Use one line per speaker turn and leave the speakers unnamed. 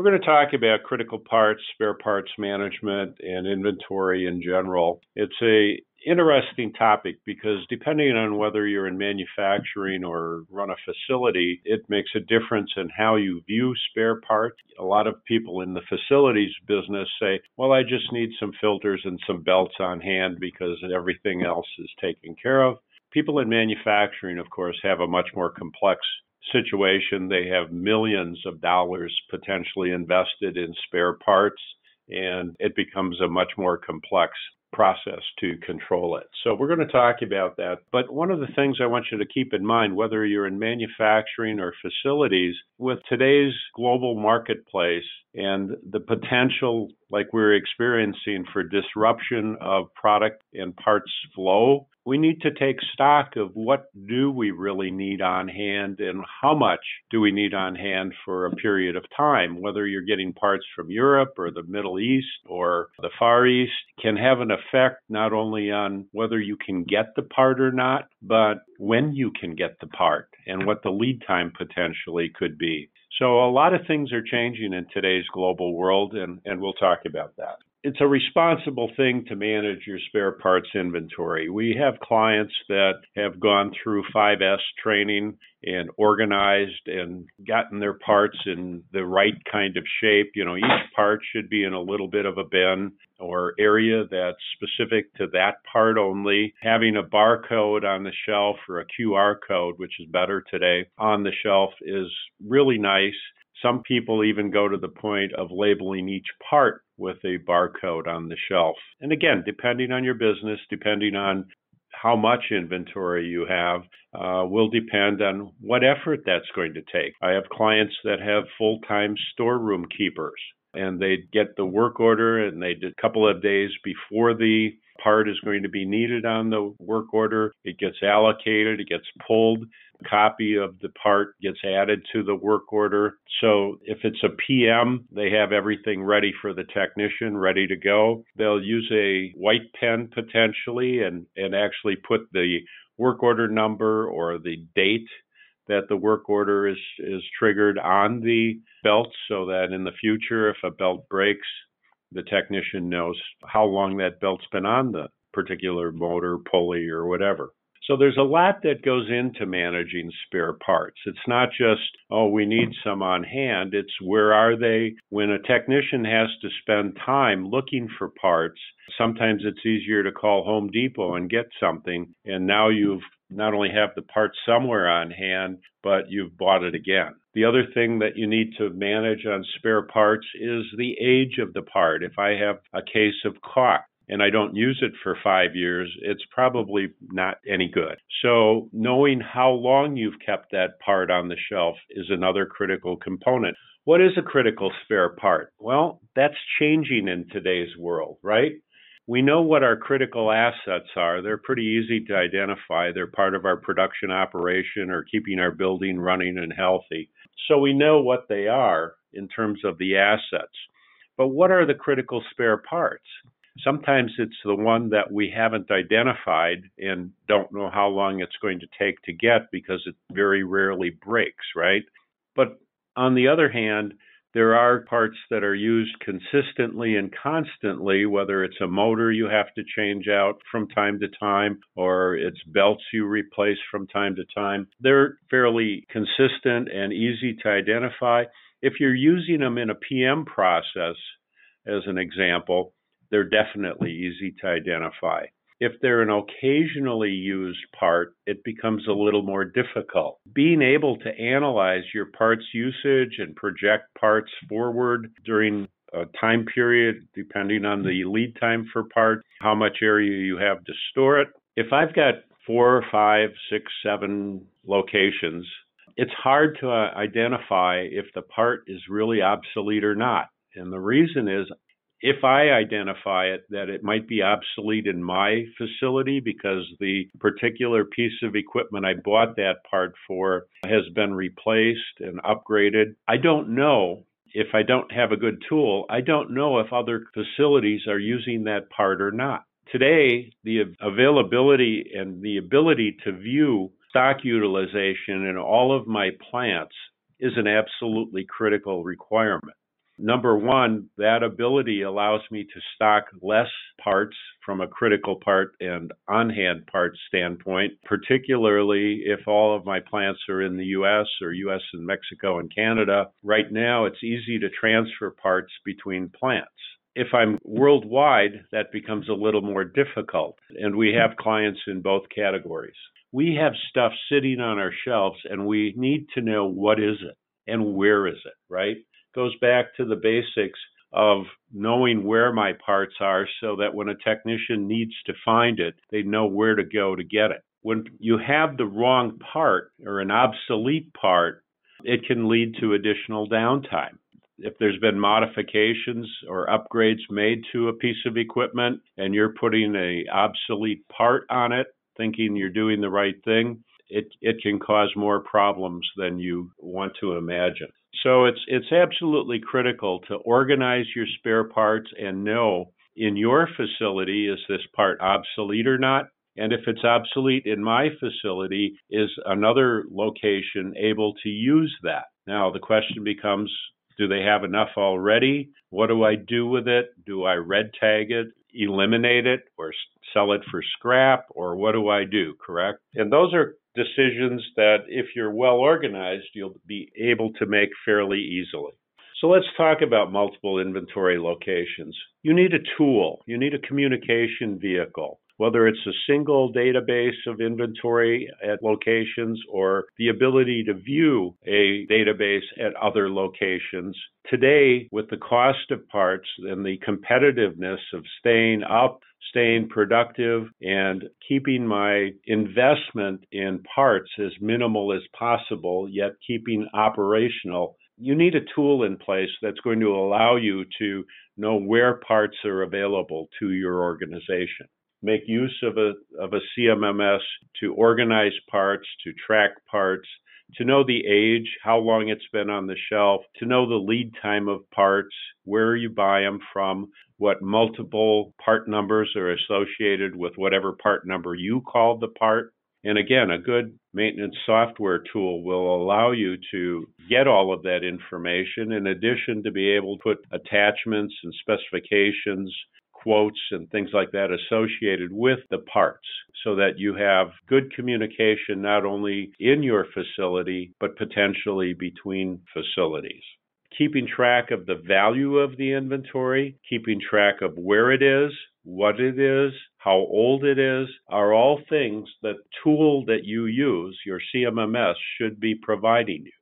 We're going to talk about critical parts, spare parts management, and inventory in general. It's a interesting topic because depending on whether you're in manufacturing or run a facility, it makes a difference in how you view spare parts. A lot of people in the facilities business say, well, I just need some filters and some belts on hand because everything else is taken care of. People in manufacturing, of course, have a much more complex situation. They have millions of dollars potentially invested in spare parts, and it becomes a much more complex process to control it. So we're going to talk about that. But one of the things I want you to keep in mind, whether you're in manufacturing or facilities, with today's global marketplace and the potential, like we're experiencing, for disruption of product and parts flow, we need to take stock of what do we really need on hand and how much do we need on hand for a period of time. Whether you're getting parts from Europe or the Middle East or the Far East can have an effect not only on whether you can get the part or not, but when you can get the part and what the lead time potentially could be. So a lot of things are changing in today's global world, and we'll talk about that. It's a responsible thing to manage your spare parts inventory. We have clients that have gone through 5S training and organized and gotten their parts in the right kind of shape. You know, each part should be in a little bit of a bin or area that's specific to that part only. Having a barcode on the shelf or a QR code, which is better today, on the shelf is really nice. Some people even go to the point of labeling each part with a barcode on the shelf. And again, depending on your business, depending on how much inventory you have, will depend on what effort that's going to take. I have clients that have full-time storeroom keepers, and they get the work order and they did a couple of days before the part is going to be needed on the work order. It gets allocated, it gets pulled. A copy of the part gets added to the work order. So if it's a PM, they have everything ready for the technician, ready to go. They'll use a white pen potentially and actually put the work order number or the date that the work order is triggered on the belt so that in the future, if a belt breaks, the technician knows how long that belt's been on the particular motor, pulley, or whatever. So there's a lot that goes into managing spare parts. It's not just, oh, we need some on hand. It's where are they? When a technician has to spend time looking for parts, sometimes it's easier to call Home Depot and get something. And now you've not only have the part somewhere on hand, but you've bought it again. The other thing that you need to manage on spare parts is the age of the part. If I have a case of caulk and I don't use it for 5 years, it's probably not any good. So knowing how long you've kept that part on the shelf is another critical component. What is a critical spare part? Well, that's changing in today's world, right? We know what our critical assets are. They're pretty easy to identify. They're part of our production operation or keeping our building running and healthy. So we know what they are in terms of the assets. But what are the critical spare parts? Sometimes it's the one that we haven't identified and don't know how long it's going to take to get because it very rarely breaks, right? But on the other hand, there are parts that are used consistently and constantly, whether it's a motor you have to change out from time to time or it's belts you replace from time to time. They're fairly consistent and easy to identify. If you're using them in a PM process, as an example, they're definitely easy to identify. If they're an occasionally used part, it becomes a little more difficult. Being able to analyze your parts usage and project parts forward during a time period, depending on the lead time for parts, how much area you have to store it. If I've got 4, 5, 6, 7 locations, it's hard to identify if the part is really obsolete or not. And the reason is, if I identify it that it might be obsolete in my facility because the particular piece of equipment I bought that part for has been replaced and upgraded, I don't know. If I don't have a good tool, I don't know if other facilities are using that part or not. Today, the availability and the ability to view stock utilization in all of my plants is an absolutely critical requirement. Number one, that ability allows me to stock less parts from a critical part and on-hand parts standpoint, particularly if all of my plants are in the U.S. or U.S. and Mexico and Canada. Right now, it's easy to transfer parts between plants. If I'm worldwide, that becomes a little more difficult, and we have clients in both categories. We have stuff sitting on our shelves, and we need to know what is it and where is it, right? Goes back to the basics of knowing where my parts are so that when a technician needs to find it, they know where to go to get it. When you have the wrong part or an obsolete part, it can lead to additional downtime. If there's been modifications or upgrades made to a piece of equipment and you're putting an obsolete part on it, thinking you're doing the right thing, it can cause more problems than you want to imagine. So it's absolutely critical to organize your spare parts and know in your facility, is this part obsolete or not? And if it's obsolete in my facility, is another location able to use that? Now, the question becomes, do they have enough already? What do I do with it? Do I red tag it, eliminate it, or sell it for scrap, or what do I do, correct? And those are decisions that if you're well organized, you'll be able to make fairly easily. So let's talk about multiple inventory locations. You need a tool. You need a communication vehicle, whether it's a single database of inventory at locations or the ability to view a database at other locations. Today, with the cost of parts and the competitiveness of staying up, staying productive, and keeping my investment in parts as minimal as possible, yet keeping operational, you need a tool in place that's going to allow you to know where parts are available to your organization. Make use of a CMMS to organize parts, to track parts, to know the age, how long it's been on the shelf, to know the lead time of parts, where you buy them from, what multiple part numbers are associated with whatever part number you called the part. And again, a good maintenance software tool will allow you to get all of that information, in addition to be able to put attachments and specifications, quotes, and things like that associated with the parts so that you have good communication not only in your facility, but potentially between facilities. Keeping track of the value of the inventory, keeping track of where it is, what it is, how old it is, are all things that tool that you use, your CMMS, should be providing you.